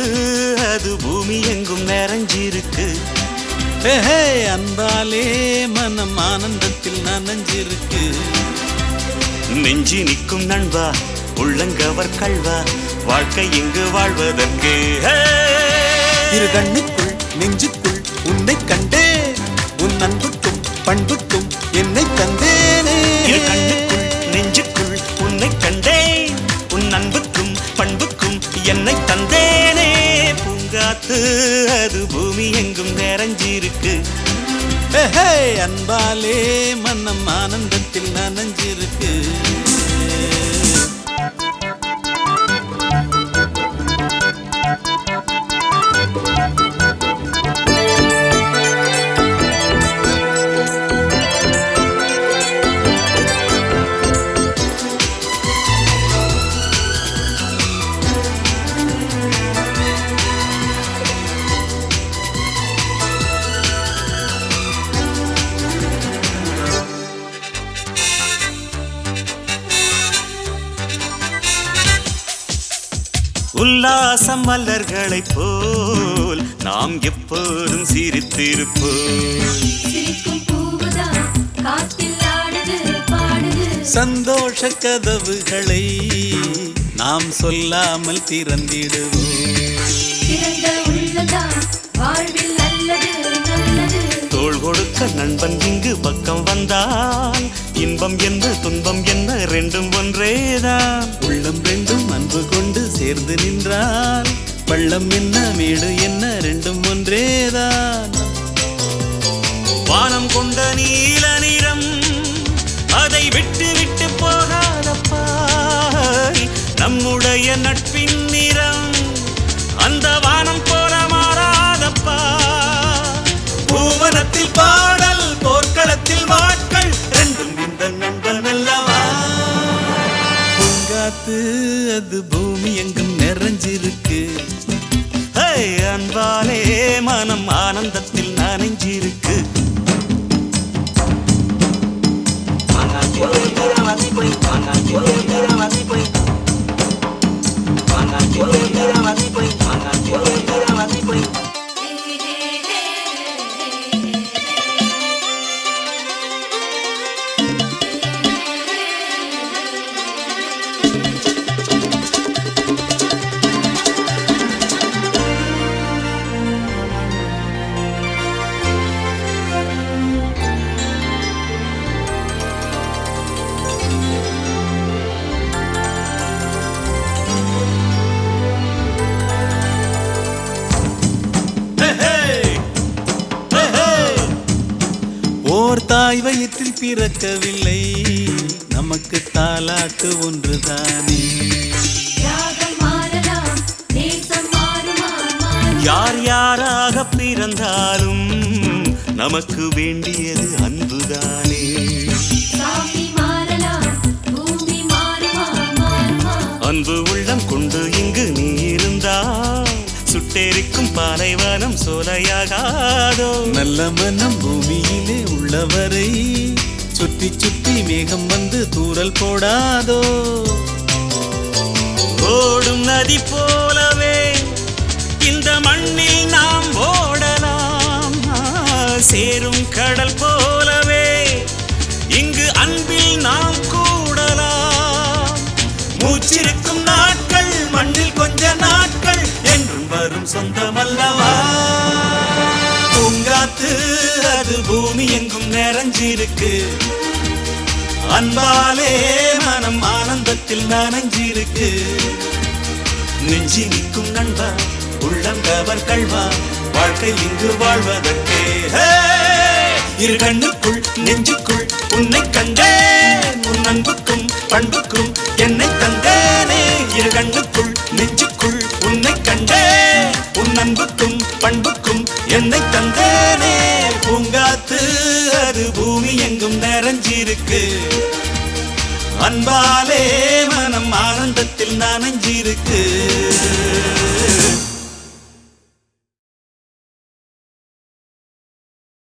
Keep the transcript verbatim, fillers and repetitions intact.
பூங்காத்து அது பூமி எங்கும் நிறைஞ்சிருக்கு. அன்பாலே மனம் ஆனந்தத்தில் நனைஞ்சிருக்கு. நெஞ்சி நிற்கும் நண்பா உள்ளங்கவர் கல்வா வாழ்க்கை இங்கு வாழ்வதற்கு. இரு கண்ணுக்குள் நெஞ்சுக்குள் உன்னை கண்டே உன் அன்புக்கும் பண்புக்கும் என்னை தந்தேனே. இரு கண்ணுக்குள் நெஞ்சுக்குள் உன்னை கண்டே உன் அன்புக்கும் பண்புக்கும் என்னை தந்தேனே. பூங்காத்து அது பூமி எங்கும் நிறைஞ்சிருக்கு. அன்பாலே மனம் ஆனந்தத்தில் நனைஞ்சிருக்கு. உல்லாசம் மலர்களைப் போல் நாம் எப்போதும் சிரித்திருப்போம். சந்தோஷ கதவுகளை நாம் சொல்லாமல் திறந்திடுவோம். தோள் கொடுக்க நண்பன் இங்கு பக்கம் வந்தால் இன்பம் என்ன துன்பம் என்ன ரெண்டும் ஒன்றேதான். உள்ளம் ரெண்டும் அன்பு கொண்டு சேர்ந்து நின்றால் பள்ளம் என்ன மேடு என்ன ரெண்டும் ஒன்றேதான். வானம் கொண்ட நீல நிறம் அதை விட்டு விட்டு போகாதப்பா. நம்முடைய நட்பின் நிறம் அந்த வானம் போல மாறாதப்பா. பூவனத்தில் பாடல் போர்க்களத்தில் வாட்கள் ரெண்டும் இந்த நண்பன் அல்லவா. பூங்காத்து அது பூமி எங்கும் நிறைஞ்சிருக்கு. அன்பாலே மனம் ஆனந்தத்தில் நனைஞ்சிருக்கு. ஓர் தாய் வயிற்றில் பிறக்கவில்லை நமக்கு தாலாட்டு ஒன்றுதானே. யார் யாராக பிறந்தாலும் நமக்கு வேண்டியது அன்புதானே. அன்பு உள்ளம் கொண்டு இங்கு நீ இருந்தால் சுட்டெரிக்கும் பாலைவனம் சோலையாகாதோ. நல்ல மனம் பூமியிலே உள்ளவரை சுற்றி சுற்றி மேகம் வந்து தூறல் போடாதோ. ஓடும் நதி போலவே இந்த மண்ணில் நாம் ஓடலாம். சேரும் கடல் போலவே இங்கு அன்பில் நாம் கூடலாம். மூச்சிருக்கும் நாட்கள் மண்ணில் கொஞ்ச நாட்கள் என்றும் வரும் சொந்தமல்லவா. பூங்காத்து அது பூமி எங்கும் நிறைஞ்சிருக்கு. அன்பாலே மனம் ஆனந்தத்தில் நனைஞ்சிருக்கு. நெஞ்சி நிற்கும் நண்பா உள்ளம் கவர் கல்வா வாழ்க்கை இங்கு வாழ்வதற்கே. இரு கண்ணுக்குள் நெஞ்சுக்குள் உன்னை கண்டேன் உன் அன்புக்கும் பண்புக்கும் என்னை தந்தேனே. இரு கண்ணுக்குள் நெஞ்சுக்குள் உன்னை கண்டேன் உன் அன்புக்கும் பண்புக்கும் என்னை தந்தேனே. பூங்காத்து அது பூமி எங்கும் நிறைஞ்சிருக்கு. அன்பாலே மனம் ஆனந்தத்தில் நனைஞ்சிருக்கு.